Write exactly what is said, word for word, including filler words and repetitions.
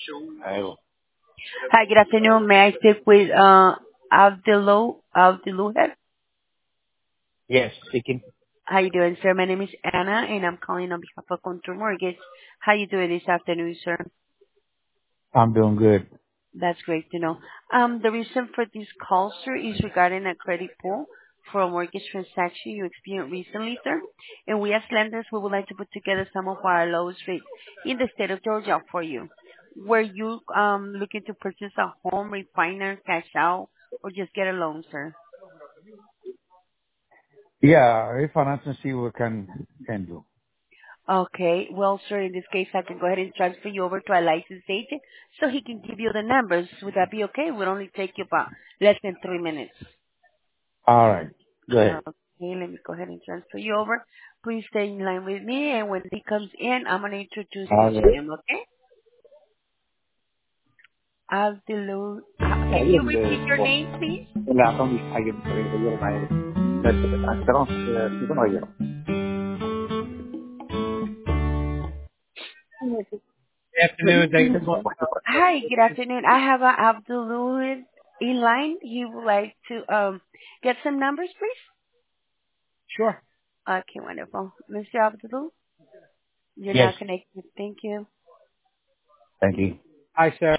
Hello. Hi, good afternoon. May I speak with uh Abdulu Abduluhed? Yes, speaking. How you doing, sir? My name is Anna, and I'm calling on behalf of Contour Mortgage. How you doing this afternoon, sir? I'm doing good. That's great to know. Um, The reason for this call, sir, is regarding a credit pull for a mortgage transaction you experienced recently, sir. And we as lenders, we would like to put together some of our lowest rates in the state of Georgia for you. Were you um looking to purchase a home, refinance, cash out, or just get a loan, sir? Yeah, refinance and see what can can do. Okay. Well, sir, in this case, I can go ahead and transfer you over to a licensed agent so he can give you the numbers. Would that be okay? It would only take you about less than three minutes. All right. Go ahead. Okay, let me go ahead and transfer you over. Please stay in line with me, and when he comes in, I'm going to introduce you All to right. him, okay? Abdul, can you repeat Ayun, your po. name, please? Wala akong ayun sa rin ayun ay nagtatanong sa sino ayun. Good afternoon. Thank you for calling. Hi, good afternoon. I have uh, Abdul in line. He would like to um get some numbers, please. Sure. Okay, wonderful. Mister Abdul, you're Yes. now connected. Thank you. Thank you. Hi, sir.